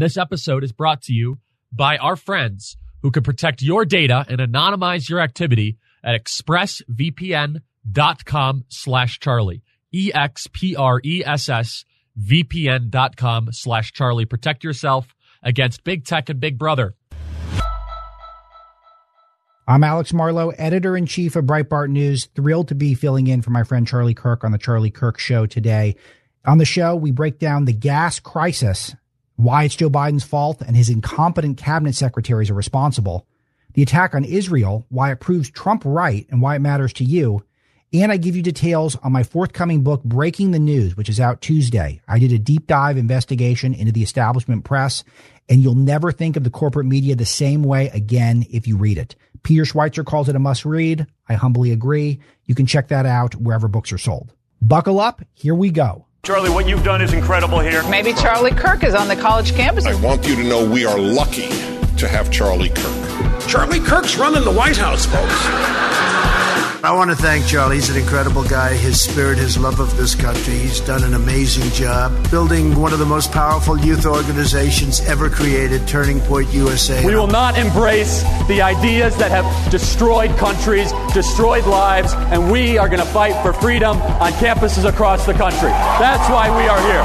This episode is brought to you by our friends who can protect your data and anonymize your activity at expressvpn.com/Charlie. EXPRESSVPN.com/Charlie. Protect yourself against big tech and big brother. I'm Alex Marlow, editor-in-chief of Breitbart News. Thrilled to be filling in for my friend Charlie Kirk on the Charlie Kirk Show today. On the show, we break down the gas crisis, why it's Joe Biden's fault and his incompetent cabinet secretaries are responsible, the attack on Israel, why it proves Trump right and why it matters to you, and I give you details on my forthcoming book, Breaking the News, which is out Tuesday. I did a deep dive investigation into the establishment press, and you'll never think of the corporate media the same way again if you read it. Peter Schweizer calls it a must-read. I humbly agree. You can check that out wherever books are sold. Buckle up. Here we go. Charlie, what you've done is incredible here. Maybe Charlie Kirk is on the college campus. I want you to know we are lucky to have Charlie Kirk. Charlie Kirk's running the White House, folks. I want to thank Charlie. He's an incredible guy. His spirit, his love of this country. He's done an amazing job building one of the most powerful youth organizations ever created, Turning Point USA. We will not embrace the ideas that have destroyed countries, destroyed lives, and we are going to fight for freedom on campuses across the country. That's why we are here.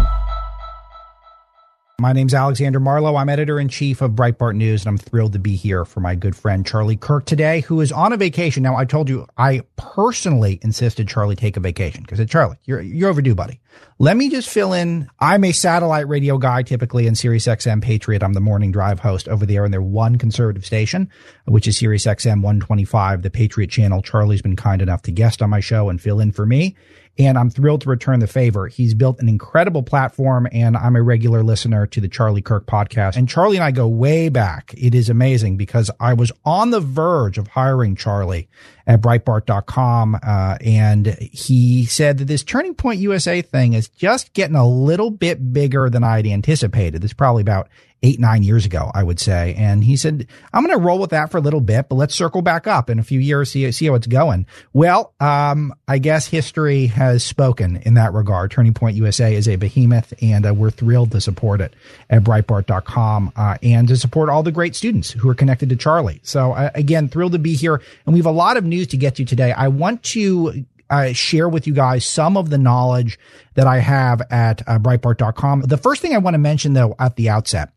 My name's Alexander Marlow. I'm editor-in-chief of Breitbart News, and I'm thrilled to be here for my good friend Charlie Kirk today, who is on a vacation. Now, I told you I personally insisted Charlie take a vacation because I said, Charlie, you're overdue, buddy. Let me just fill in. I'm a satellite radio guy, typically in SiriusXM Patriot. I'm the morning drive host over there in their one conservative station, which is SiriusXM 125, the Patriot channel. Charlie's been kind enough to guest on my show and fill in for me. And I'm thrilled to return the favor. He's built an incredible platform, and I'm a regular listener to the Charlie Kirk podcast. And Charlie and I go way back. It is amazing because I was on the verge of hiring Charlie at Breitbart.com, and he said that this Turning Point USA thing is just getting a little bit bigger than I'd anticipated. This is probably about 8-9 years ago, I would say. And he said, I'm going to roll with that for a little bit, but let's circle back up in a few years, see how it's going. Well, I guess history has spoken in that regard. Turning Point USA is a behemoth, and we're thrilled to support it at Breitbart.com and to support all the great students who are connected to Charlie. So again, thrilled to be here. And we have a lot of news to get to today. I want to share with you guys some of the knowledge that I have at Breitbart.com. The first thing I want to mention, though, at the outset,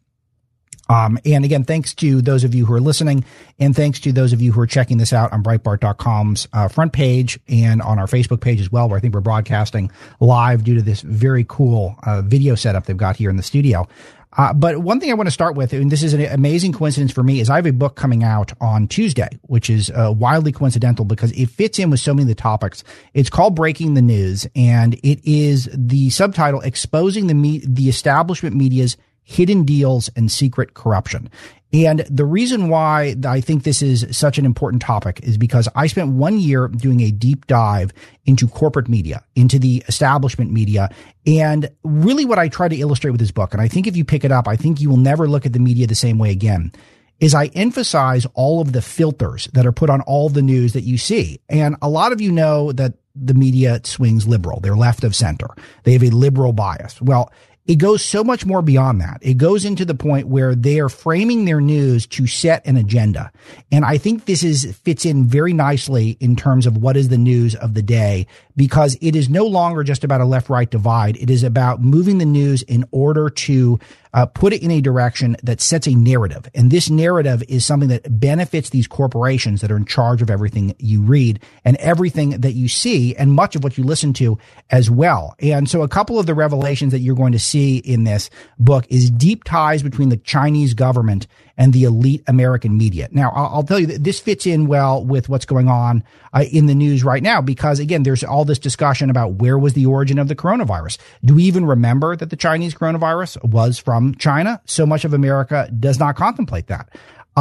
and again, thanks to those of you who are listening, and thanks to those of you who are checking this out on Breitbart.com's front page and on our Facebook page as well, where I think we're broadcasting live due to this very cool video setup they've got here in the studio. But one thing I want to start with, and this is an amazing coincidence for me, is I have a book coming out on Tuesday, which is wildly coincidental because it fits in with so many of the topics. It's called Breaking the News, and it is the subtitle, Exposing the Establishment Media's Hidden Deals and Secret Corruption. And the reason why I think this is such an important topic is because I spent 1 year doing a deep dive into corporate media, into the establishment media. And really what I try to illustrate with this book, and I think if you pick it up, I think you will never look at the media the same way again, is I emphasize all of the filters that are put on all the news that you see. And a lot of you know that the media swings liberal. They're left of center. They have a liberal bias. Well, it goes so much more beyond that. It goes into the point where they are framing their news to set an agenda. And I think this fits in very nicely in terms of what is the news of the day, because it is no longer just about a left-right divide. It is about moving the news in order to put it in a direction that sets a narrative. And this narrative is something that benefits these corporations that are in charge of everything you read and everything that you see and much of what you listen to as well. And so a couple of the revelations that you're going to see in this book is deep ties between the Chinese government and the elite American media. Now, I'll tell you that this fits in well with what's going on in the news right now, because again, there's all this discussion about where was the origin of the coronavirus. Do we even remember that the Chinese coronavirus was from China? So much of America does not contemplate that.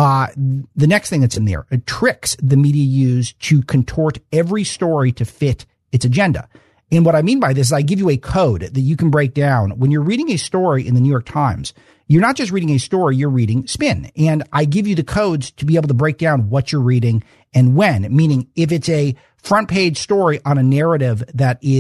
The next thing that's in there, tricks the media use to contort every story to fit its agenda. And what I mean by this is I give you a code that you can break down. When you're reading a story in the New York Times, you're not just reading a story, you're reading spin. And I give you the codes to be able to break down what you're reading and when, meaning if it's a front page story on a narrative that is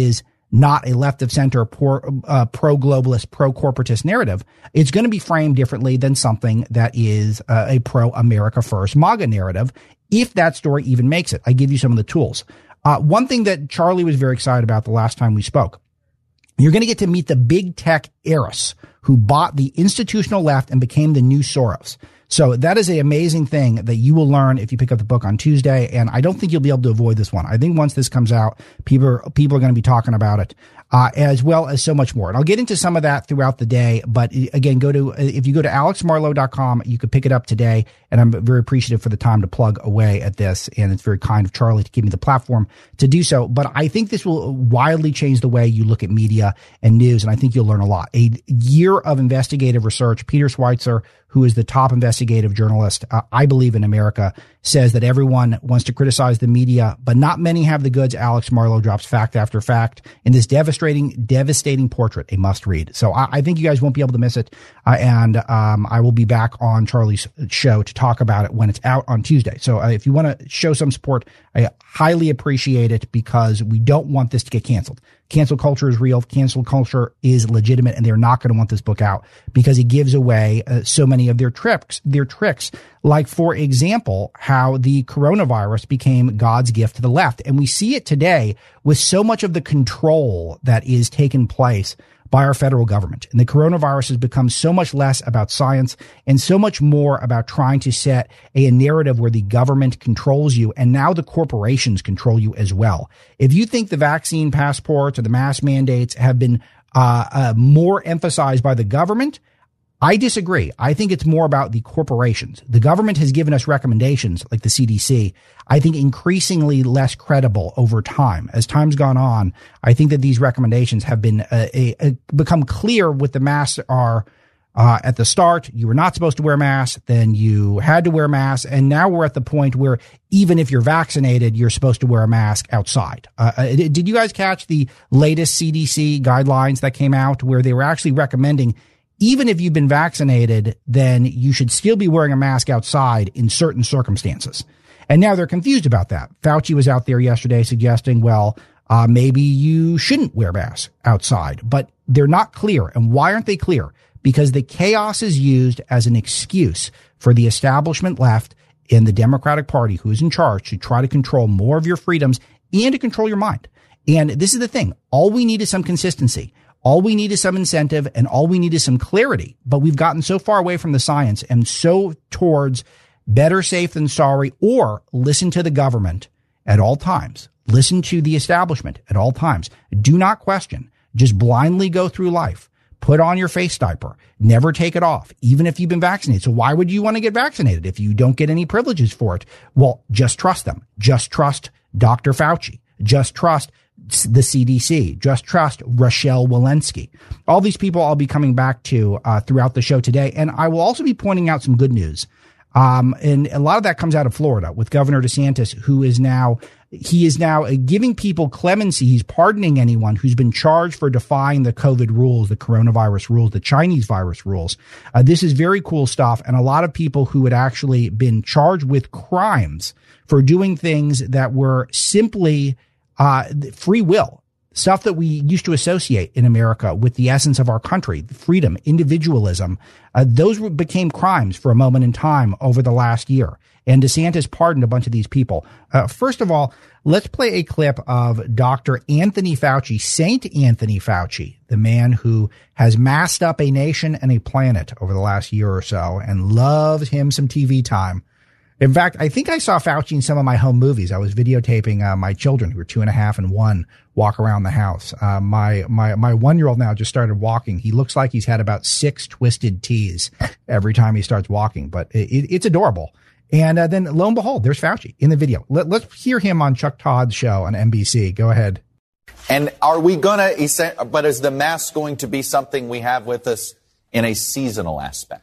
not a left of center, pro-globalist, pro-corporatist narrative, it's going to be framed differently than something that is a pro-America first MAGA narrative, if that story even makes it. I give you some of the tools. One thing that Charlie was very excited about the last time we spoke, you're going to get to meet the big tech heiress who bought the institutional left and became the new Soros. So that is an amazing thing that you will learn if you pick up the book on Tuesday. And I don't think you'll be able to avoid this one. I think once this comes out, people are going to be talking about it, as well as so much more. And I'll get into some of that throughout the day. But again, if you go to alexmarlowe.com, you could pick it up today. And I'm very appreciative for the time to plug away at this. And it's very kind of Charlie to give me the platform to do so. But I think this will wildly change the way you look at media and news. And I think you'll learn a lot. A year of investigative research. Peter Schweitzer, who is the top investigative journalist, I believe, in America, says that everyone wants to criticize the media, but not many have the goods. Alex Marlowe drops fact after fact in this devastating portrait, a must read. So I think you guys won't be able to miss it. And I will be back on Charlie's show to talk about it when it's out on Tuesday. So if you want to show some support, I highly appreciate it, because we don't want this to get canceled. Cancel culture is real. Cancel culture is legitimate, and they're not going to want this book out because it gives away so many of their tricks, like, for example, how the coronavirus became God's gift to the left. And we see it today with so much of the control that is taking place by our federal government. And the coronavirus has become so much less about science and so much more about trying to set a narrative where the government controls you, and now the corporations control you as well. If you think the vaccine passports or the mask mandates have been more emphasized by the government, I disagree. I think it's more about the corporations. The government has given us recommendations like the CDC, I think increasingly less credible over time. As time's gone on, I think that these recommendations have been become clear. With the masks are at the start, you were not supposed to wear masks, then you had to wear masks, and now we're at the point where even if you're vaccinated, you're supposed to wear a mask outside. Did you guys catch the latest CDC guidelines that came out where they were actually recommending, even if you've been vaccinated, then you should still be wearing a mask outside in certain circumstances? And now they're confused about that. Fauci was out there yesterday suggesting, maybe you shouldn't wear masks outside, but they're not clear. And why aren't they clear? Because the chaos is used as an excuse for the establishment left in the Democratic Party, who is in charge, to try to control more of your freedoms and to control your mind. And this is the thing. All we need is some consistency. All we need is some incentive, and all we need is some clarity. But we've gotten so far away from the science and so towards better safe than sorry, or listen to the government at all times. Listen to the establishment at all times. Do not question. Just blindly go through life. Put on your face diaper. Never take it off, even if you've been vaccinated. So why would you want to get vaccinated if you don't get any privileges for it? Well, just trust them. Just trust Dr. Fauci. Just trust the CDC. Just trust Rochelle Walensky. All these people I'll be coming back to throughout the show today. And I will also be pointing out some good news. And a lot of that comes out of Florida with Governor DeSantis, who is now giving people clemency. He's pardoning anyone who's been charged for defying the COVID rules, the coronavirus rules, the Chinese virus rules. This is very cool stuff. And a lot of people who had actually been charged with crimes for doing things that were simply free will, stuff that we used to associate in America with the essence of our country, freedom, individualism. Those became crimes for a moment in time over the last year. And DeSantis pardoned a bunch of these people. First of all, let's play a clip of Dr. Anthony Fauci, Saint Anthony Fauci, the man who has masked up a nation and a planet over the last year or so, and loves him some TV time. In fact, I think I saw Fauci in some of my home movies. I was videotaping my children, who were 2.5 and 1, walk around the house. My 1-year-old now just started walking. He looks like he's had about 6 twisted teas every time he starts walking, but it's adorable. And then lo and behold, there's Fauci in the video. Let's hear him on Chuck Todd's show on NBC. Go ahead. And are we going to, but is the mask going to be something we have with us in a seasonal aspect?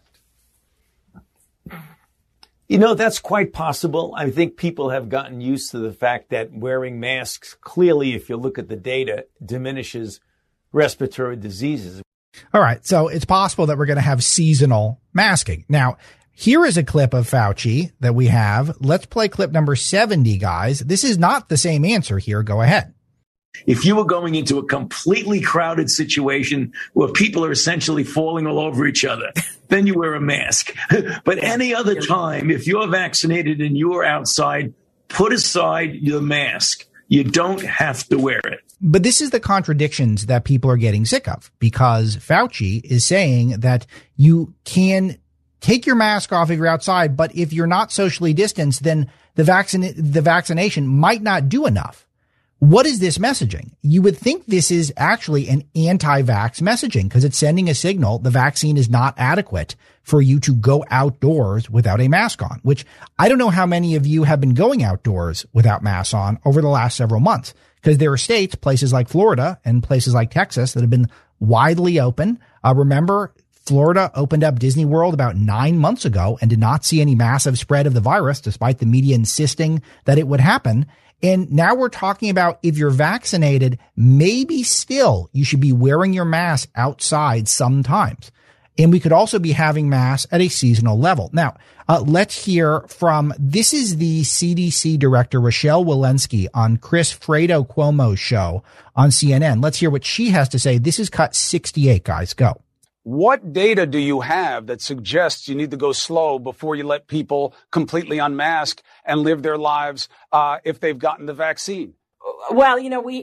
You know, that's quite possible. I think people have gotten used to the fact that wearing masks, clearly, if you look at the data, diminishes respiratory diseases. All right. So it's possible that we're going to have seasonal masking. Now, here is a clip of Fauci that we have. Let's play clip number 70, guys. This is not the same answer here. Go ahead. If you were going into a completely crowded situation where people are essentially falling all over each other, then you wear a mask. But any other time, if you're vaccinated and you're outside, put aside your mask. You don't have to wear it. But this is the contradictions that people are getting sick of, because Fauci is saying that you can take your mask off if you're outside, but if you're not socially distanced, then the vaccination might not do enough. What is this messaging? You would think this is actually an anti-vax messaging, because it's sending a signal the vaccine is not adequate for you to go outdoors without a mask on, which I don't know how many of you have been going outdoors without masks on over the last several months, because there are states, places like Florida and places like Texas, that have been widely open. Remember, Florida opened up Disney World about 9 months ago and did not see any massive spread of the virus, despite the media insisting that it would happen. And now we're talking about, if you're vaccinated, maybe still you should be wearing your mask outside sometimes. And we could also be having masks at a seasonal level. Now, let's hear from, this is the CDC director, Rochelle Walensky, on Chris Fredo Cuomo's show on CNN. Let's hear what she has to say. This is cut 68, guys. Go. What data do you have that suggests you need to go slow before you let people completely unmask and live their lives if they've gotten the vaccine? Well,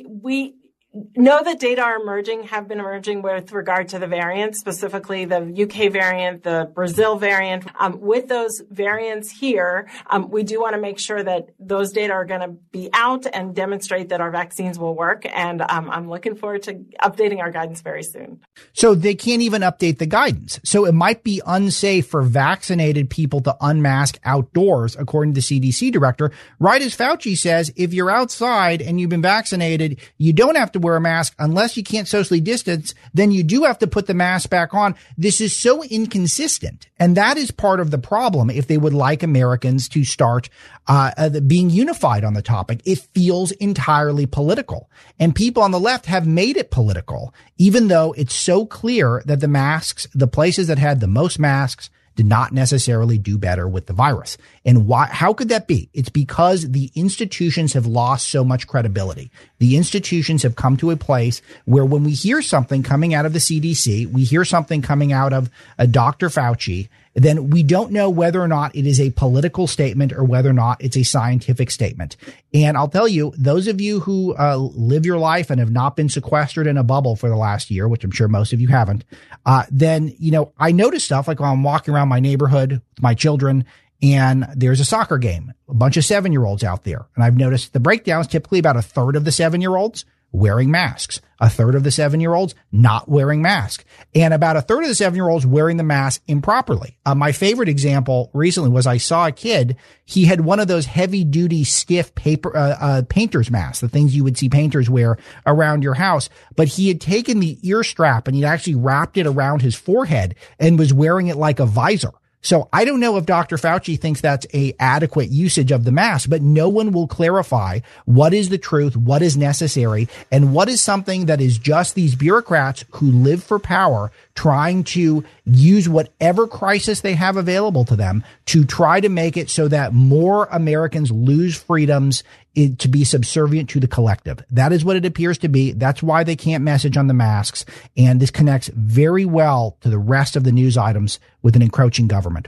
we know that data have been emerging with regard to the variants, specifically the UK variant, the Brazil variant. With those variants here, we do want to make sure that those data are going to be out and demonstrate that our vaccines will work. And I'm looking forward to updating our guidance very soon. So they can't even update the guidance. So it might be unsafe for vaccinated people to unmask outdoors, according to the CDC director. Right as Fauci says, if you're outside and you've been vaccinated, you don't have to wear a mask unless you can't socially distance. Then you do have to put the mask back on. This is so inconsistent. And that is part of the problem. If they would like Americans to start being unified on the topic, it feels entirely political. And people on the left have made it political, even though it's so clear that the masks, the places that had the most masks, did not necessarily do better with the virus. And why? How could that be? It's because the institutions have lost so much credibility. The institutions have come to a place where when we hear something coming out of the CDC, we hear something coming out of Dr. Fauci, then we don't know whether or not it is a political statement or whether or not it's a scientific statement. And I'll tell you, those of you who live your life and have not been sequestered in a bubble for the last year, which I'm sure most of you haven't, then, I notice stuff like when I'm walking around my neighborhood with my children and there's a soccer game, a bunch of 7-year-olds out there. And I've noticed the breakdowns, typically about a third of the 7-year-olds wearing masks, a third of the 7-year-olds not wearing masks, and about a third of the 7-year-olds wearing the mask improperly. My favorite example recently was I saw a kid. He had one of those heavy duty stiff paper, painter's masks, the things you would see painters wear around your house. But he had taken the ear strap and he'd actually wrapped it around his forehead and was wearing it like a visor. So I don't know if Dr. Fauci thinks that's a adequate usage of the mask, but no one will clarify what is the truth, what is necessary, and what is something that is just these bureaucrats who live for power trying to use whatever crisis they have available to them to try to make it so that more Americans lose freedoms to be subservient to the collective. That is what it appears to be. That's why they can't message on the masks. And this connects very well to the rest of the news items with an encroaching government.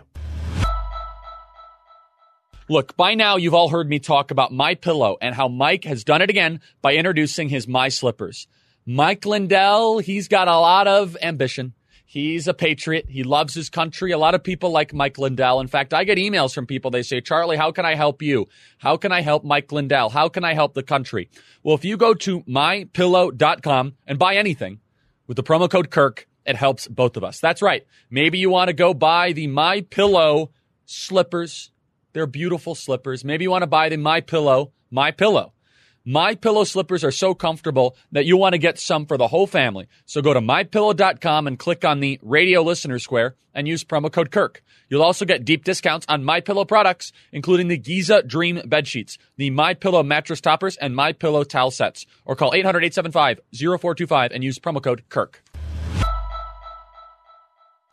Look, by now you've all heard me talk about MyPillow and how Mike has done it again by introducing his My Slippers. Mike Lindell, he's got a lot of ambition. He's a patriot. He loves his country. A lot of people like Mike Lindell. In fact, I get emails from people. They say, Charlie, how can I help you? How can I help Mike Lindell? How can I help the country? Well, if you go to mypillow.com and buy anything with the promo code Kirk, it helps both of us. That's right. Maybe you want to go buy the MyPillow slippers. They're beautiful slippers. Maybe you want to buy the MyPillow. MyPillow slippers are so comfortable that you want to get some for the whole family. So go to mypillow.com and click on the radio listener square and use promo code Kirk. You'll also get deep discounts on MyPillow products, including the Giza Dream bed sheets, the MyPillow mattress toppers, and MyPillow towel sets. Or call 800-875-0425 and use promo code Kirk.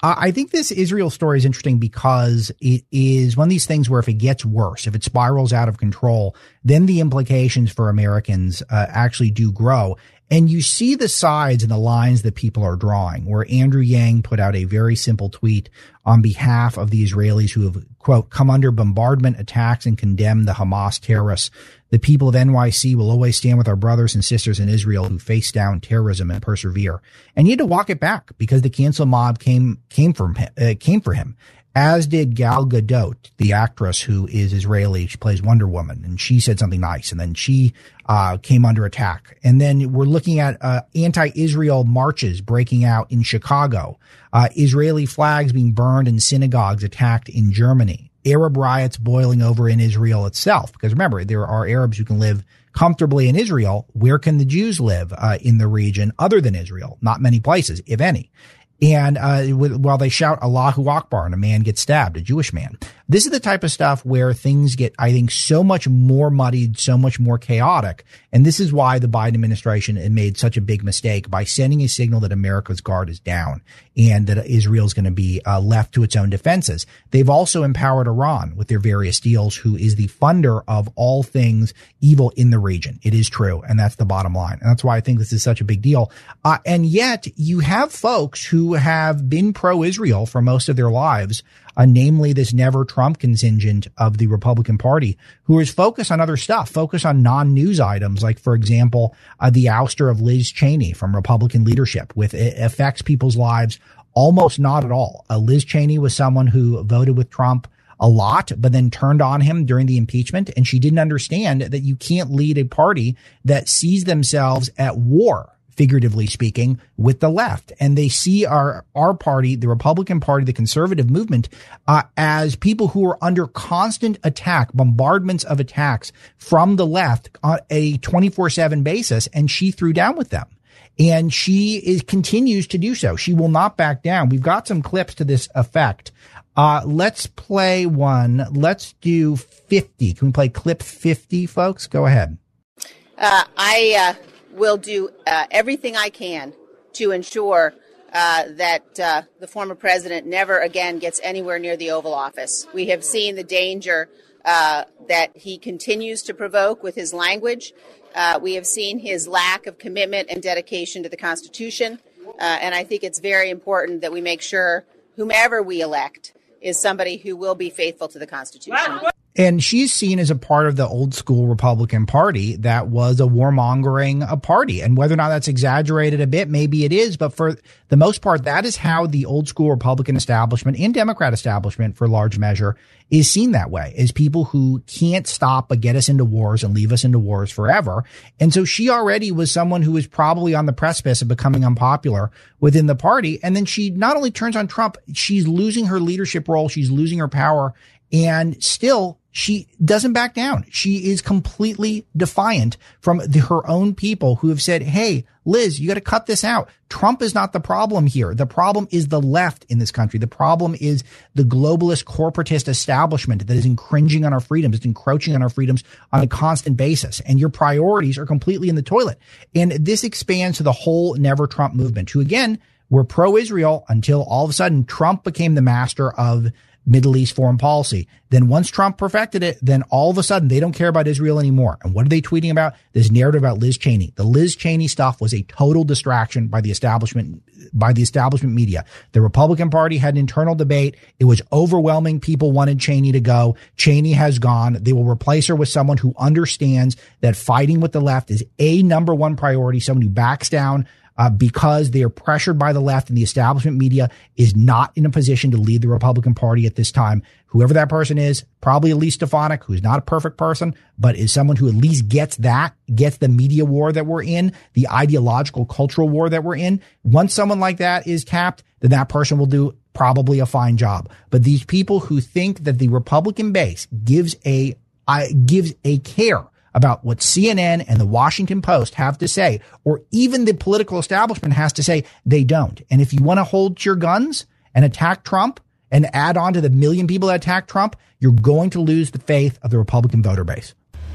I think this Israel story is interesting because it is one of these things where if it gets worse, if it spirals out of control, then the implications for Americans actually do grow. And you see the sides and the lines that people are drawing, where Andrew Yang put out a very simple tweet on behalf of the Israelis who have, quote, come under bombardment attacks and condemn the Hamas terrorists. The people of NYC will always stand with our brothers and sisters in Israel who face down terrorism and persevere. And he had to walk it back because the cancel mob came for him, as did Gal Gadot, the actress who is Israeli. She plays Wonder Woman, and she said something nice, and then she came under attack. And then we're looking at anti-Israel marches breaking out in Chicago, Israeli flags being burned and synagogues attacked in Germany, Arab riots boiling over in Israel itself. Because remember, there are Arabs who can live comfortably in Israel. Where can the Jews live in the region other than Israel? Not many places, if any. And while they shout Allahu Akbar and a man gets stabbed, a Jewish man. This is the type of stuff where things get, I think, so much more muddied, so much more chaotic. And this is why the Biden administration had made such a big mistake by sending a signal that America's guard is down and that Israel is going to be left to its own defenses. They've also empowered Iran with their various deals, who is the funder of all things evil in the region. It is true. And that's the bottom line. And that's why I think this is such a big deal. And yet you have folks who have been pro-Israel for most of their lives, namely this Never Trump contingent of the Republican Party, who is focused on other stuff, focused on non-news items, like, for example, the ouster of Liz Cheney from Republican leadership, with it affects people's lives almost not at all. Liz Cheney was someone who voted with Trump a lot, but then turned on him during the impeachment. And she didn't understand that you can't lead a party that sees themselves at war, figuratively speaking, with the left. And they see our party, the Republican Party, the conservative movement, as people who are under constant attack, bombardments of attacks from the left on a 24/7 basis. And she threw down with them. And she continues to do so. She will not back down. We've got some clips to this effect. Let's play one. Let's do 50. Can we play clip 50, folks? Go ahead. I will do everything I can to ensure that the former president never again gets anywhere near the Oval Office. We have seen the danger that he continues to provoke with his language. We have seen his lack of commitment and dedication to the Constitution. And I think it's very important that we make sure whomever we elect is somebody who will be faithful to the Constitution. And she's seen as a part of the old school Republican Party that was a warmongering party. And whether or not that's exaggerated a bit, maybe it is. But for the most part, that is how the old school Republican establishment and Democrat establishment, for large measure, is seen that way, as people who can't stop but get us into wars and leave us into wars forever. And so she already was someone who was probably on the precipice of becoming unpopular within the party. And then she not only turns on Trump, she's losing her leadership role. She's losing her power. And still, she doesn't back down. She is completely defiant from her own people who have said, hey, Liz, you got to cut this out. Trump is not the problem here. The problem is the left in this country. The problem is the globalist corporatist establishment that is encroaching on our freedoms. It's encroaching on our freedoms on a constant basis. And your priorities are completely in the toilet. And this expands to the whole Never Trump movement, who, again, were pro-Israel until all of a sudden Trump became the master of Middle East foreign policy. Then once Trump perfected it, then all of a sudden they don't care about Israel anymore. And what are they tweeting about? This narrative about Liz Cheney. The Liz Cheney stuff was a total distraction by the establishment media. The Republican Party had an internal debate. It was overwhelming. People wanted Cheney to go. Cheney has gone. They will replace her with someone who understands that fighting with the left is a number one priority, someone who backs down because they are pressured by the left, and the establishment media is not in a position to lead the Republican Party at this time. Whoever that person is, probably Elise Stefanik, who's not a perfect person, but is someone who at least gets the media war that we're in, the ideological cultural war that we're in. Once someone like that is tapped, then that person will do probably a fine job. But these people who think that the Republican base gives a care about what CNN and the Washington Post have to say, or even the political establishment has to say, they don't. And if you want to hold your guns and attack Trump and add on to the million people that attack Trump, you're going to lose the faith of the Republican voter base.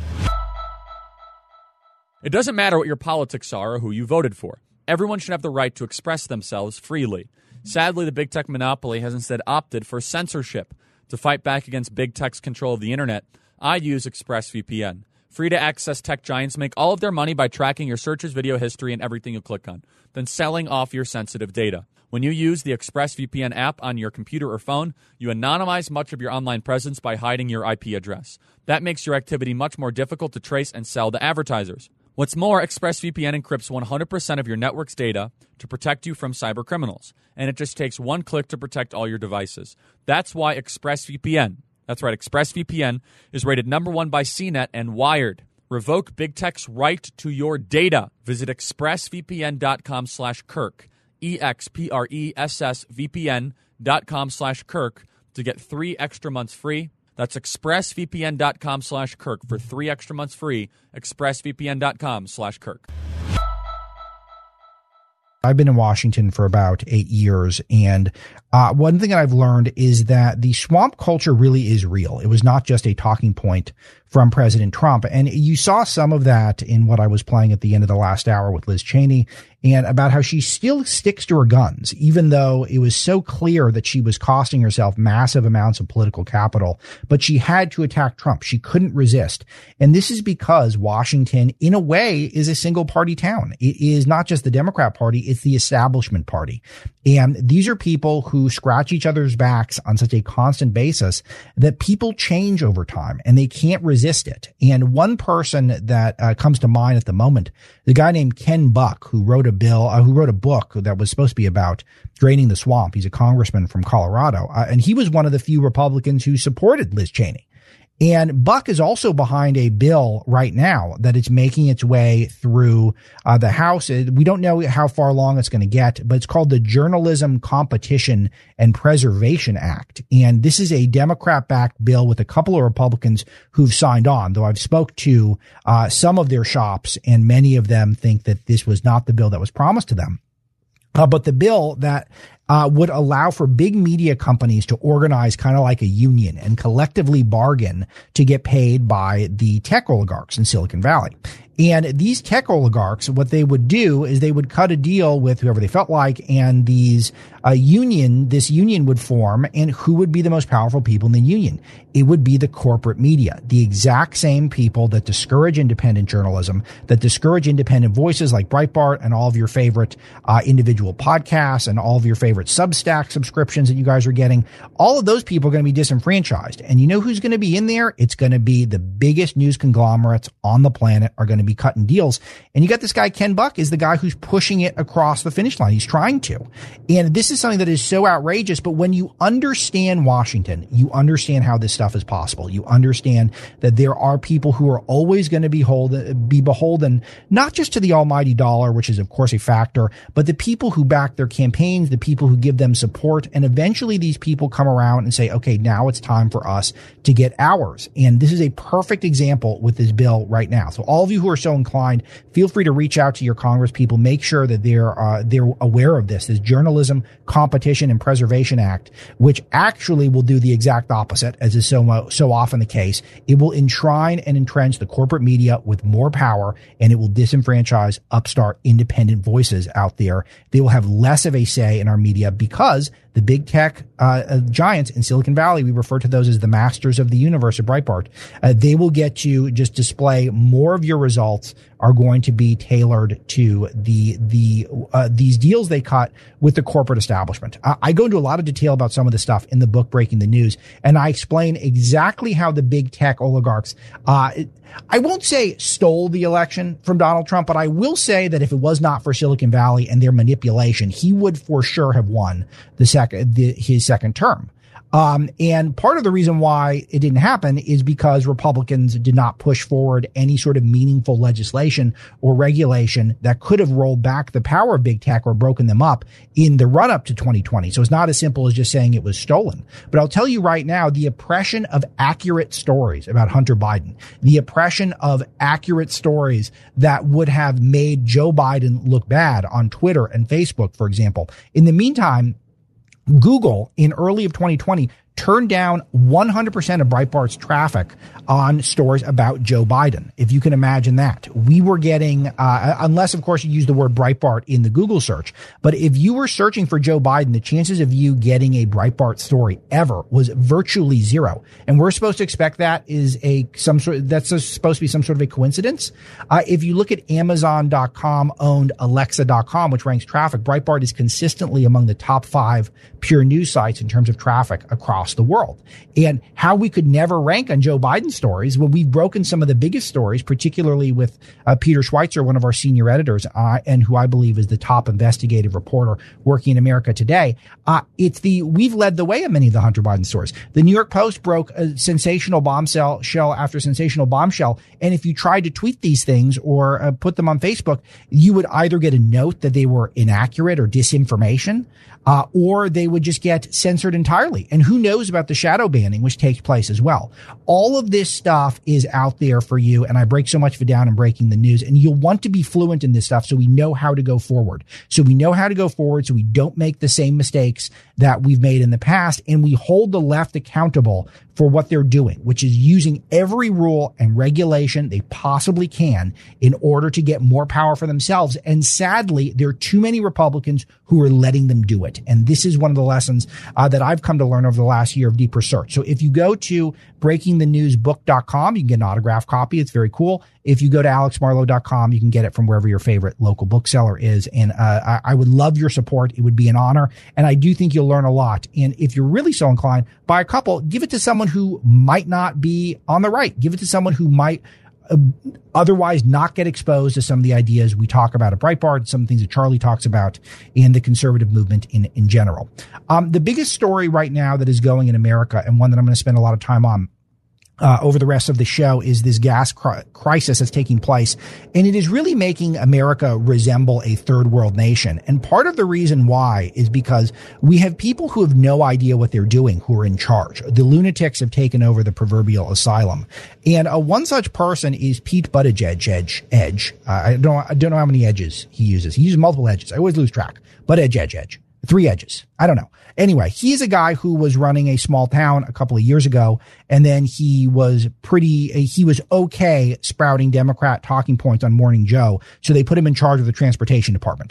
It doesn't matter what your politics are or who you voted for. Everyone should have the right to express themselves freely. Sadly, the big tech monopoly has instead opted for censorship. To fight back against big tech's control of the internet, I use ExpressVPN. Free to access tech giants make all of their money by tracking your searches, video history, and everything you click on, then selling off your sensitive data. When you use the ExpressVPN app on your computer or phone, you anonymize much of your online presence by hiding your IP address. That makes your activity much more difficult to trace and sell to advertisers. What's more, ExpressVPN encrypts 100% of your network's data to protect you from cyber criminals, and it just takes one click to protect all your devices. That's why ExpressVPN, that's right, ExpressVPN is rated #1 by CNET and Wired. Revoke big tech's right to your data. Visit expressvpn.com/Kirk, expressvpn.com/Kirk to get 3 extra months free. That's expressvpn.com/Kirk for 3 extra months free. expressvpn.com/Kirk. I've been in Washington for about 8 years, and one thing that I've learned is that the swamp culture really is real. It was not just a talking point from President Trump. And you saw some of that in what I was playing at the end of the last hour with Liz Cheney, and about how she still sticks to her guns, even though it was so clear that she was costing herself massive amounts of political capital. But she had to attack Trump. She couldn't resist. And this is because Washington, in a way, is a single party town. It is not just the Democrat Party, it's the establishment party. And these are people who scratch each other's backs on such a constant basis that people change over time and they can't resist it. And one person that comes to mind at the moment, the guy named Ken Buck, who wrote a book that was supposed to be about draining the swamp. He's a congressman from Colorado, and he was one of the few Republicans who supported Liz Cheney. And Buck is also behind a bill right now that is making its way through the House. We don't know how far along it's going to get, but it's called the Journalism Competition and Preservation Act. And this is a Democrat-backed bill with a couple of Republicans who've signed on, though I've spoke to some of their shops, and many of them think that this was not the bill that was promised to them. But the bill that would allow for big media companies to organize kind of like a union and collectively bargain to get paid by the tech oligarchs in Silicon Valley. And these tech oligarchs, what they would do is they would cut a deal with whoever they felt like, and this union would form. And who would be the most powerful people in the union? It would be the corporate media, the exact same people that discourage independent journalism, that discourage independent voices like Breitbart and all of your favorite individual podcasts and all of your favorite Substack subscriptions that you guys are getting. All of those people are going to be disenfranchised. And you know who's going to be in there? It's going to be the biggest news conglomerates on the planet are going to be cutting deals. And you got this guy, Ken Buck, is the guy who's pushing it across the finish line. He's trying to. And this is something that is so outrageous. But when you understand Washington, you understand how this stuff is possible. You understand that there are people who are always going to be beholden, not just to the almighty dollar, which is of course a factor, but the people who back their campaigns, the people who give them support. And eventually these people come around and say, okay, now it's time for us to get ours. And this is a perfect example with this bill right now. So all of you who are so inclined, feel free to reach out to your Congress people. Make sure that they're aware of this Journalism Competition and Preservation Act, which actually will do the exact opposite, as is so often the case. It will enshrine and entrench the corporate media with more power, and it will disenfranchise upstart independent voices out there. They will have less of a say in our media because the big tech giants in Silicon Valley, we refer to those as the masters of the universe at Breitbart. They will get to just display more of your results are going to be tailored to these deals they cut with the corporate establishment. I go into a lot of detail about some of the stuff in the book Breaking the News, and I explain exactly how the big tech oligarchs, I won't say stole the election from Donald Trump, but I will say that if it was not for Silicon Valley and their manipulation, he would for sure have won his second term. And part of the reason why it didn't happen is because Republicans did not push forward any sort of meaningful legislation or regulation that could have rolled back the power of big tech or broken them up in the run up to 2020. So it's not as simple as just saying it was stolen. But I'll tell you right now, the oppression of accurate stories about Hunter Biden, the oppression of accurate stories that would have made Joe Biden look bad on Twitter and Facebook, for example. In the meantime, Google in early of 2020 turned down 100% of Breitbart's traffic on stories about Joe Biden. If you can imagine that. We were getting, unless of course you use the word Breitbart in the Google search, but if you were searching for Joe Biden, the chances of you getting a Breitbart story ever was virtually zero. And we're supposed to expect that is that's supposed to be some sort of a coincidence. If you look at Amazon.com owned Alexa.com, which ranks traffic, Breitbart is consistently among the top 5 pure news sites in terms of traffic across the world. And how we could never rank on Joe Biden stories, well, we've broken some of the biggest stories, particularly with Peter Schweitzer, one of our senior editors, and who I believe is the top investigative reporter working in America today. We've led the way on many of the Hunter Biden stories. The New York Post broke a sensational bombshell after sensational bombshell. And if you tried to tweet these things or put them on Facebook, you would either get a note that they were inaccurate or disinformation, or they would just get censored entirely. And who knows about the shadow banning, which takes place as well. All of this stuff is out there for you. And I break so much of it down in Breaking the News. And you'll want to be fluent in this stuff so we know how to go forward. So we don't make the same mistakes that we've made in the past. And we hold the left accountable for what they're doing, which is using every rule and regulation they possibly can in order to get more power for themselves. And sadly, there are too many Republicans who are letting them do it. And this is one of the lessons that I've come to learn over the last year of deep research. So if you go to breakingthenewsbook.com, you can get an autographed copy. It's very cool. If you go to alexmarlowe.com, you can get it from wherever your favorite local bookseller is. And I would love your support. It would be an honor. And I do think you'll learn a lot. And if you're really so inclined, buy a couple, give it to someone who might not be on the right. Give it to someone who might otherwise not get exposed to some of the ideas we talk about at Breitbart, some of the things that Charlie talks about in the conservative movement in general. The biggest story right now that is going in America, and one that I'm going to spend a lot of time on over the rest of the show, is this gas crisis that's taking place. And it is really making America resemble a third world nation. And part of the reason why is because we have people who have no idea what they're doing who are in charge. The lunatics have taken over the proverbial asylum. And one such person is Pete Buttigieg. I don't know how many edges he uses. He uses multiple edges. I always lose track. Buttigieg. 3 edges. I don't know. Anyway, he's a guy who was running a small town a couple of years ago, and then he was okay sprouting Democrat talking points on Morning Joe, so they put him in charge of the transportation department.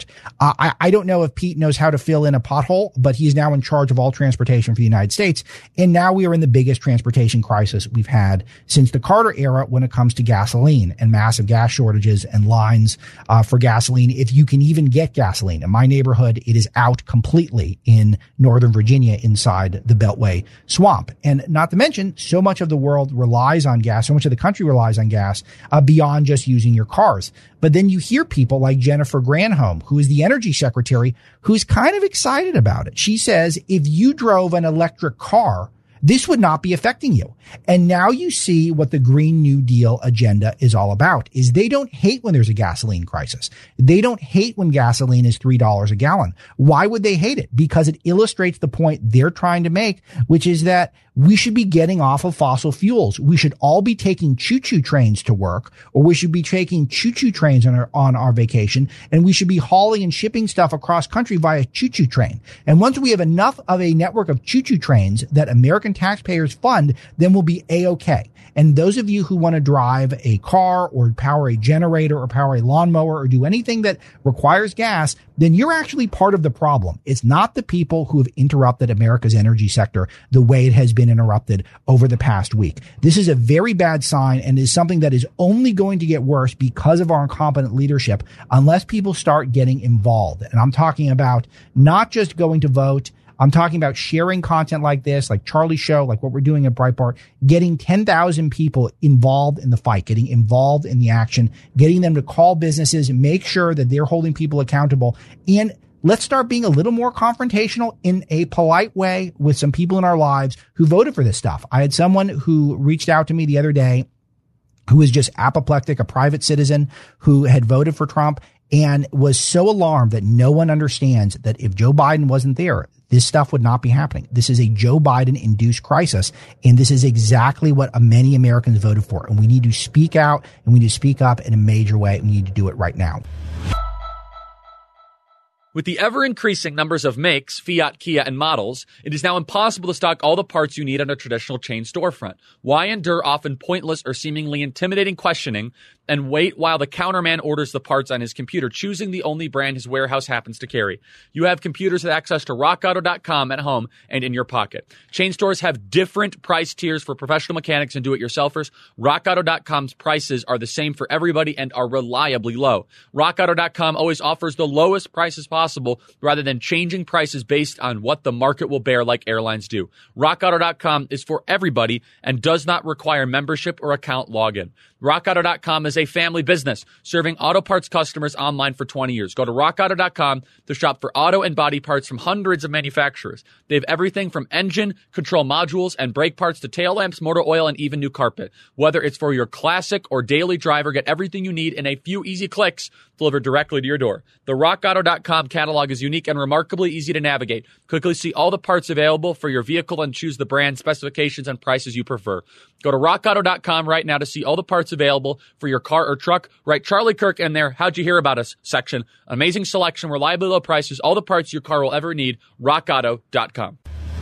I don't know if Pete knows how to fill in a pothole, but he's now in charge of all transportation for the United States, and now we are in the biggest transportation crisis we've had since the Carter era when it comes to gasoline and massive gas shortages and lines for gasoline, if you can even get gasoline. In my neighborhood, it is out completely in Northern Virginia inside the Beltway swamp. And not to mention, so much of the world relies on gas, so much of the country relies on gas beyond just using your cars. But then you hear people like Jennifer Granholm, who is the energy secretary, who's kind of excited about it. She says, if you drove an electric car, this would not be affecting you. And now you see what the Green New Deal agenda is all about, is they don't hate when there's a gasoline crisis. They don't hate when gasoline is $3 a gallon. Why would they hate it? Because it illustrates the point they're trying to make, which is that we should be getting off of fossil fuels. We should all be taking choo-choo trains to work, or we should be taking choo-choo trains on our vacation, and we should be hauling and shipping stuff across country via choo-choo train. And once we have enough of a network of choo-choo trains that American taxpayers fund, then we'll be A-OK. And those of you who want to drive a car or power a generator or power a lawnmower or do anything that requires gas, then you're actually part of the problem. It's not the people who have interrupted America's energy sector the way it has been interrupted over the past week. This is a very bad sign and is something that is only going to get worse because of our incompetent leadership unless people start getting involved. And I'm talking about not just going to vote. I'm talking about sharing content like this, like Charlie's show, like what we're doing at Breitbart, getting 10,000 people involved in the fight, getting involved in the action, getting them to call businesses and make sure that they're holding people accountable. And let's start being a little more confrontational in a polite way with some people in our lives who voted for this stuff. I had someone who reached out to me the other day who was just apoplectic, a private citizen who had voted for Trump and was so alarmed that no one understands that if Joe Biden wasn't there, this stuff would not be happening. This is a Joe Biden-induced crisis, and this is exactly what many Americans voted for. And we need to speak out, and we need to speak up in a major way, and we need to do it right now. With the ever-increasing numbers of makes, Fiat, Kia, and models, it is now impossible to stock all the parts you need on a traditional chain storefront. Why endure often pointless or seemingly intimidating questioning and wait while the counterman orders the parts on his computer, choosing the only brand his warehouse happens to carry? You have computers with access to rockauto.com at home and in your pocket. Chain stores have different price tiers for professional mechanics and do-it-yourselfers. RockAuto.com's prices are the same for everybody and are reliably low. RockAuto.com always offers the lowest prices possible rather than changing prices based on what the market will bear like airlines do. RockAuto.com is for everybody and does not require membership or account login. RockAuto.com is a family business serving auto parts customers online for 20 years. Go to RockAuto.com to shop for auto and body parts from hundreds of manufacturers. They have everything from engine, control modules, and brake parts to tail lamps, motor oil, and even new carpet. Whether it's for your classic or daily driver, get everything you need in a few easy clicks delivered directly to your door. The RockAuto.com catalog is unique and remarkably easy to navigate. Quickly see all the parts available for your vehicle and choose the brand, specifications, and prices you prefer. Go to RockAuto.com right now to see all the parts available for your car or truck. Write Charlie Kirk in there, how'd you hear about us section. Amazing selection, reliably low prices, all the parts your car will ever need. RockAuto.com.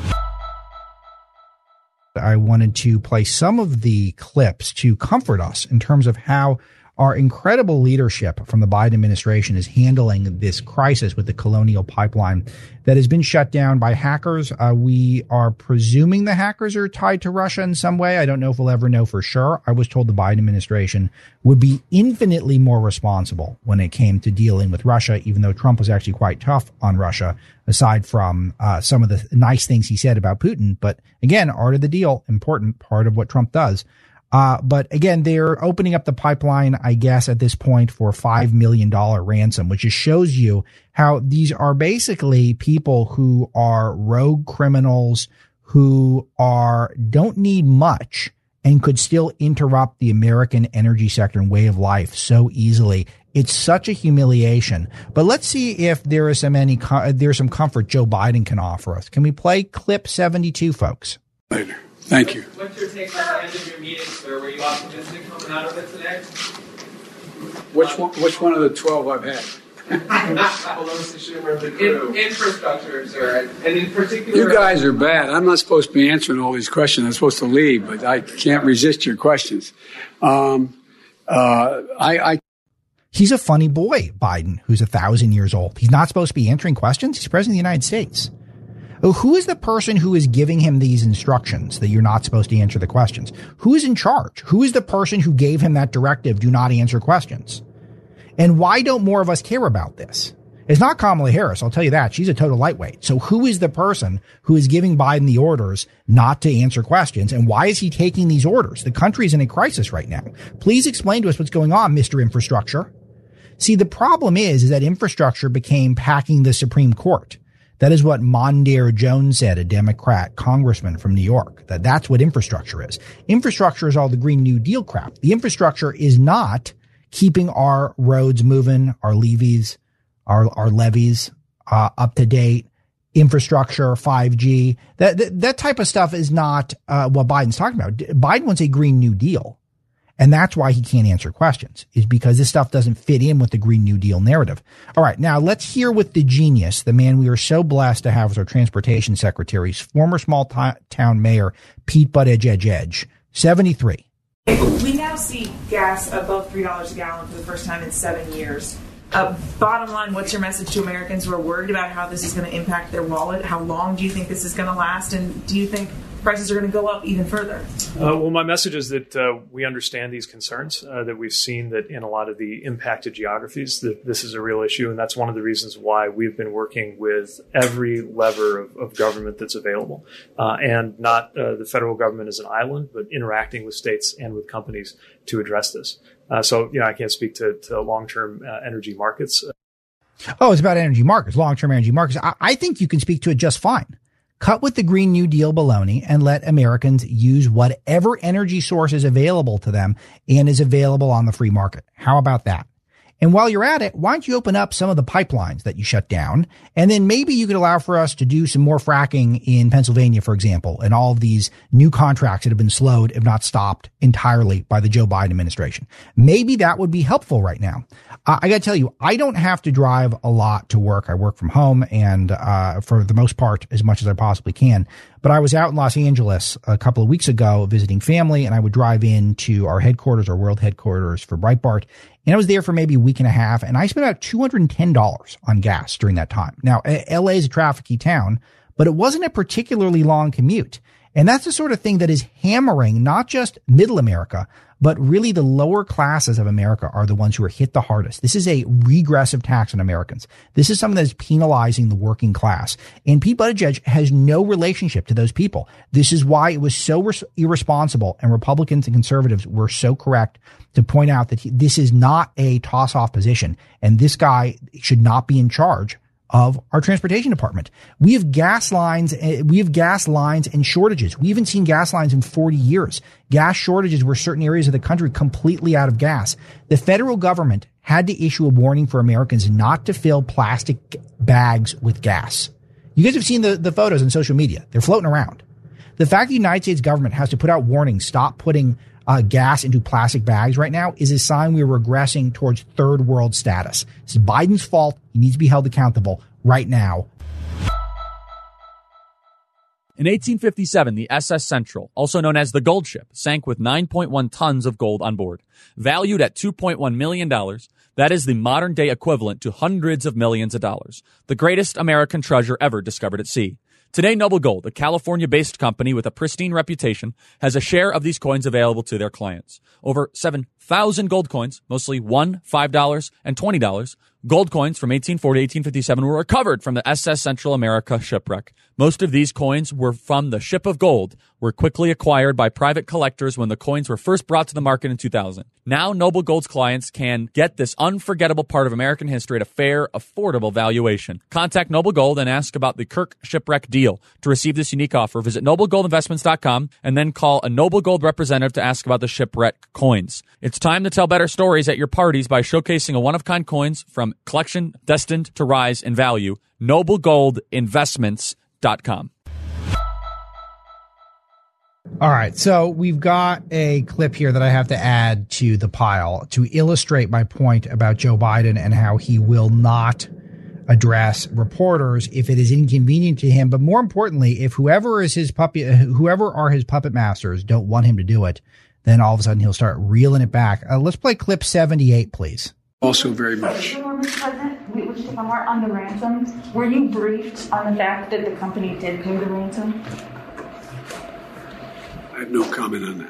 I wanted to play some of the clips to comfort us in terms of how our incredible leadership from the Biden administration is handling this crisis with the Colonial Pipeline that has been shut down by hackers. We are presuming the hackers are tied to Russia in some way. I don't know if we'll ever know for sure. I was told the Biden administration would be infinitely more responsible when it came to dealing with Russia, even though Trump was actually quite tough on Russia, aside from some of the nice things he said about Putin. But again, art of the deal, important part of what Trump does. But again, they're opening up the pipeline, I guess, at this point for $5 million ransom, which just shows you how these are basically people who are rogue criminals who don't need much and could still interrupt the American energy sector and way of life so easily. It's such a humiliation. But let's see if there is there's some comfort Joe Biden can offer us. Can we play clip 72, folks? Later. Thank you. What's your take on the end of your meeting, sir? Were you optimistic coming out of it today? Which one of the 12 I've had? Infrastructure, sir, and in particular. You guys are bad. I'm not supposed to be answering all these questions. I'm supposed to leave, but I can't resist your questions. He's a funny boy, Biden, who's 1,000 years old. He's not supposed to be answering questions. He's president of the United States. Who is the person who is giving him these instructions that you're not supposed to answer the questions? Who is in charge? Who is the person who gave him that directive, do not answer questions? And why don't more of us care about this? It's not Kamala Harris, I'll tell you that. She's a total lightweight. So who is the person who is giving Biden the orders not to answer questions? And why is he taking these orders? The country is in a crisis right now. Please explain to us what's going on, Mr. Infrastructure. See, the problem is that infrastructure became packing the Supreme Court. That is what Mondaire Jones said, a Democrat congressman from New York, that's what infrastructure is. Infrastructure is all the Green New Deal crap. The infrastructure is not keeping our roads moving, our levees, our levees, up to date, infrastructure, 5G. That type of stuff is not, what Biden's talking about. Biden wants a Green New Deal. And that's why he can't answer questions, is because this stuff doesn't fit in with the Green New Deal narrative. All right. Now let's hear what the genius, the man we are so blessed to have as our transportation secretary, former small town mayor, Pete Buttigieg, 73. We now see gas above $3 a gallon for the first time in 7 years. Bottom line, what's your message to Americans who are worried about how this is going to impact their wallet? How long do you think this is going to last? And do you think prices are going to go up even further? Well, my message is that we understand these concerns, that we've seen that in a lot of the impacted geographies that this is a real issue. And that's one of the reasons why we've been working with every lever of government that's available, and not the federal government as an island, but interacting with states and with companies to address this. So, I can't speak to long-term energy markets. Oh, it's about energy markets, long-term energy markets. I think you can speak to it just fine. Cut with the Green New Deal baloney and let Americans use whatever energy source is available to them and is available on the free market. How about that? And while you're at it, why don't you open up some of the pipelines that you shut down? And then maybe you could allow for us to do some more fracking in Pennsylvania, for example, and all of these new contracts that have been slowed, if not stopped entirely by the Joe Biden administration. Maybe that would be helpful right now. I got to tell you, I don't have to drive a lot to work. I work from home and for the most part, as much as I possibly can. But I was out in Los Angeles a couple of weeks ago visiting family, and I would drive into our headquarters, our world headquarters for Breitbart. And I was there for maybe a week and a half, and I spent about $210 on gas during that time. Now, LA is a trafficy town, but it wasn't a particularly long commute. And that's the sort of thing that is hammering not just middle America, but really the lower classes of America are the ones who are hit the hardest. This is a regressive tax on Americans. This is something that is penalizing the working class. And Pete Buttigieg has no relationship to those people. This is why it was so irresponsible, and Republicans and conservatives were so correct to point out that this is not a toss-off position, and this guy should not be in charge of our transportation department. We have gas lines and shortages. We haven't seen gas lines in 40 years. Gas shortages where certain areas of the country completely out of gas. The federal government had to issue a warning for Americans not to fill plastic bags with gas. You guys have seen the photos on social media. They're floating around. The fact the United States government has to put out warnings, stop putting gas into plastic bags right now, is a sign we're regressing towards third world status. This is Biden's fault. He needs to be held accountable right now. In 1857, the SS Central, also known as the Gold Ship, sank with 9.1 tons of gold on board. Valued at $2.1 million, that is the modern-day equivalent to hundreds of millions of dollars. The greatest American treasure ever discovered at sea. Today, Noble Gold, a California-based company with a pristine reputation, has a share of these coins available to their clients. Over 7,000 gold coins, mostly $1, $5, and $20, gold coins from 1840 to 1857 were recovered from the SS Central America shipwreck. Most of these coins were from the Ship of Gold, were quickly acquired by private collectors when the coins were first brought to the market in 2000. Now, Noble Gold's clients can get this unforgettable part of American history at a fair, affordable valuation. Contact Noble Gold and ask about the Kirk Shipwreck deal. To receive this unique offer, visit noblegoldinvestments.com and then call a Noble Gold representative to ask about the shipwreck coins. It's time to tell better stories at your parties by showcasing a one-of-kind coins from collection destined to rise in value. noblegoldinvestments.com. All right, so we've got a clip here that I have to add to the pile to illustrate my point about Joe Biden and how he will not address reporters if it is inconvenient to him. But more importantly, if whoever are his puppet masters don't want him to do it, then all of a sudden he'll start reeling it back. Let's play clip 78, please. Also very much. Mr. President, which to come on the ransom, were you briefed on the fact that the company did pay the ransom? I have no comment on that.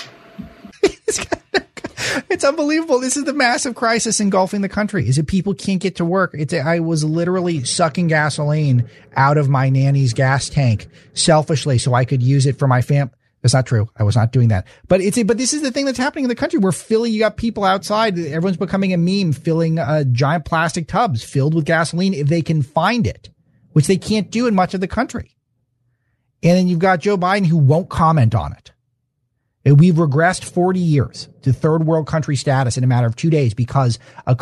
It's unbelievable. This is the massive crisis engulfing the country. Is it people can't get to work? I was literally sucking gasoline out of my nanny's gas tank selfishly so I could use it for my family. That's not true. I was not doing that. But this is the thing that's happening in the country. You got people outside. Everyone's becoming a meme, filling giant plastic tubs filled with gasoline if they can find it, which they can't do in much of the country. And then you've got Joe Biden who won't comment on it. We've regressed 40 years to third world country status in a matter of 2 days because a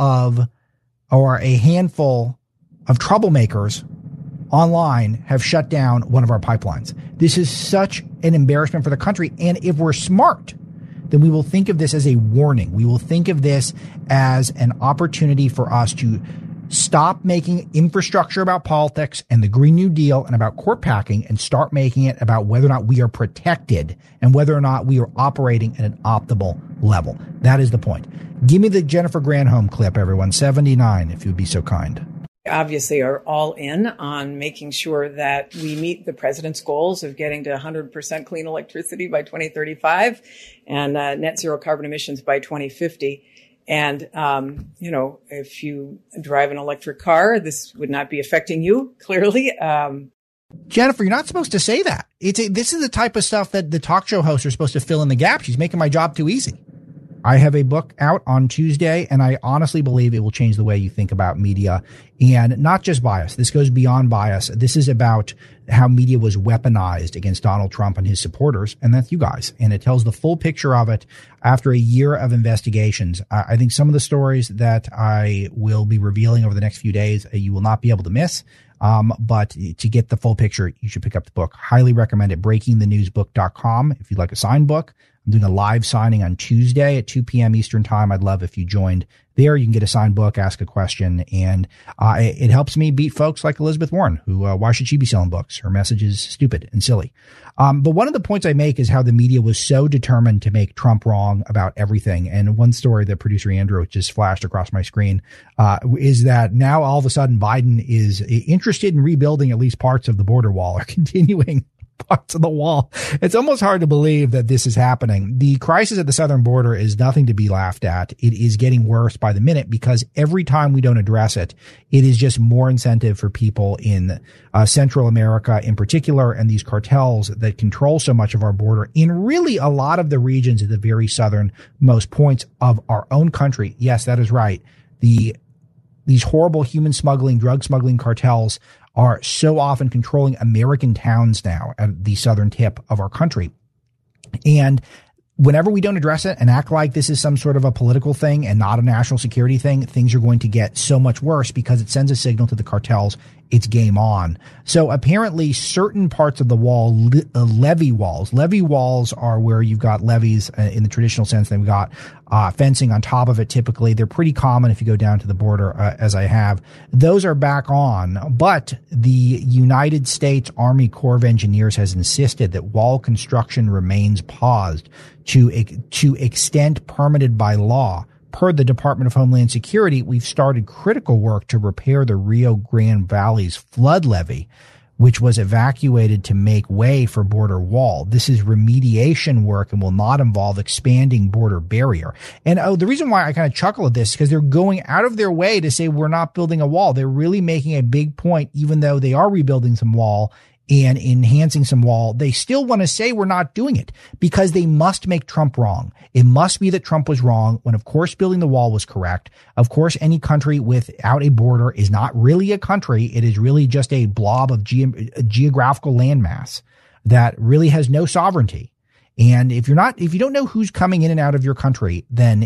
handful of troublemakers online have shut down one of our pipelines. This is such an embarrassment for the country. And if we're smart, then we will think of this as a warning. We will think of this as an opportunity for us to stop making infrastructure about politics and the Green New Deal and about court packing and start making it about whether or not we are protected and whether or not we are operating at an optimal level. That is the point. Give me the Jennifer Granholm clip, everyone. 79, if you would be so kind. Obviously are all in on making sure that we meet the president's goals of getting to 100% clean electricity by 2035 and net zero carbon emissions by 2050. And, if you drive an electric car, this would not be affecting you, clearly. Jennifer, you're not supposed to say that. This is the type of stuff that the talk show hosts are supposed to fill in the gap. She's making my job too easy. I have a book out on Tuesday, and I honestly believe it will change the way you think about media, and not just bias. This goes beyond bias. This is about how media was weaponized against Donald Trump and his supporters, and that's you guys. And it tells the full picture of it after a year of investigations. I think some of the stories that I will be revealing over the next few days, you will not be able to miss. But to get the full picture, you should pick up the book. Highly recommend it. BreakingTheNewsBook.com. If you'd like a signed book, I'm doing a live signing on Tuesday at 2 p.m. Eastern time. I'd love if you joined there. You can get a signed book, ask a question, and it helps me beat folks like Elizabeth Warren, who, why should she be selling books? Her message is stupid and silly. But one of the points I make is how the media was so determined to make Trump wrong about everything. And one story that producer Andrew just flashed across my screen is that now all of a sudden Biden is interested in rebuilding at least parts of the border wall, or continuing parts of the wall. It's almost hard to believe that this is happening. The crisis at the southern border is nothing to be laughed at. It is getting worse by the minute, because every time we don't address it, it is just more incentive for people in Central America in particular, and these cartels that control so much of our border in really a lot of the regions at the very southernmost points of our own country. Yes, that is right. These horrible human smuggling, drug smuggling cartels are so often controlling American towns now at the southern tip of our country. And whenever we don't address it and act like this is some sort of a political thing and not a national security thing, things are going to get so much worse, because it sends a signal to the cartels it's game on. So apparently certain parts of the wall, levee walls are where you've got levees in the traditional sense. They've got fencing on top of it. Typically, they're pretty common if you go down to the border, as I have. Those are back on, but the United States Army Corps of Engineers has insisted that wall construction remains paused to extent permitted by law. Per the Department of Homeland Security, we've started critical work to repair the Rio Grande Valley's flood levee, which was evacuated to make way for border wall. This is remediation work and will not involve expanding border barrier. And the reason why I kind of chuckle at this is because they're going out of their way to say we're not building a wall. They're really making a big point, even though they are rebuilding some wall and enhancing some wall. They still want to say we're not doing it, because they must make Trump wrong. It must be that Trump was wrong when, of course, building the wall was correct. Of course, any country without a border is not really a country. It is really just a blob of geographical landmass that really has no sovereignty. And if you don't know who's coming in and out of your country, then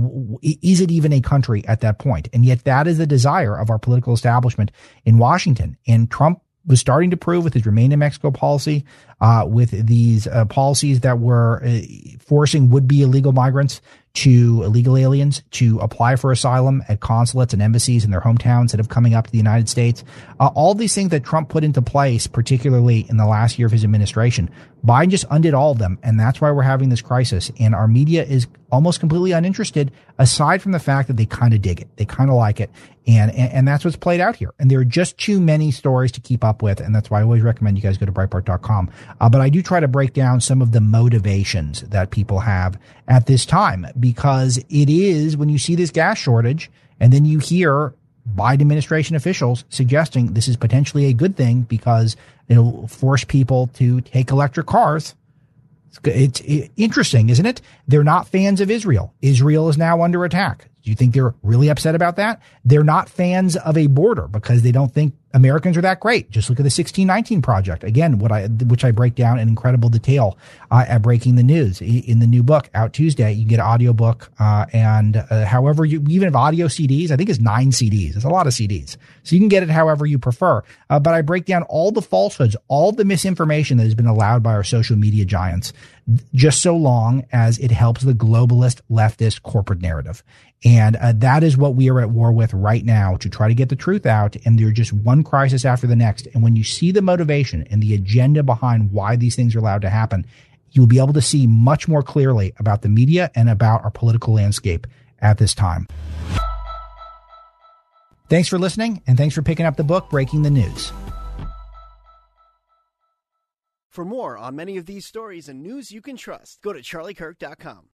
is it even a country at that point? And yet that is the desire of our political establishment in Washington. And Trump was starting to prove with his Remain in Mexico policy, with these policies that were forcing would-be illegal migrants illegal aliens to apply for asylum at consulates and embassies in their hometowns instead of coming up to the United States. All these things that Trump put into place, particularly in the last year of his administration, Biden just undid all of them. And that's why we're having this crisis. And our media is almost completely uninterested, aside from the fact that they kind of dig it. They kind of like it. And that's what's played out here. And there are just too many stories to keep up with. And that's why I always recommend you guys go to Breitbart.com. But I do try to break down some of the motivations that people have at this time, because it is when you see this gas shortage and then you hear Biden administration officials suggesting this is potentially a good thing because it'll force people to take electric cars. It's interesting, isn't it? They're not fans of Israel. Israel is now under attack. Do you think they're really upset about that? They're not fans of a border because they don't think Americans are that great. Just look at the 1619 Project. Again, which I break down in incredible detail at Breaking the News in the new book out Tuesday. You can get an audio book, and however you even have audio CDs. I think it's 9 CDs. It's a lot of CDs. So you can get it however you prefer. But I break down all the falsehoods, all the misinformation that has been allowed by our social media giants, just so long as it helps the globalist, leftist, corporate narrative. And that is what we are at war with right now, to try to get the truth out. And they're just one crisis after the next. And when you see the motivation and the agenda behind why these things are allowed to happen, you'll be able to see much more clearly about the media and about our political landscape at this time. Thanks for listening, and thanks for picking up the book, Breaking the News. For more on many of these stories and news you can trust, go to charliekirk.com.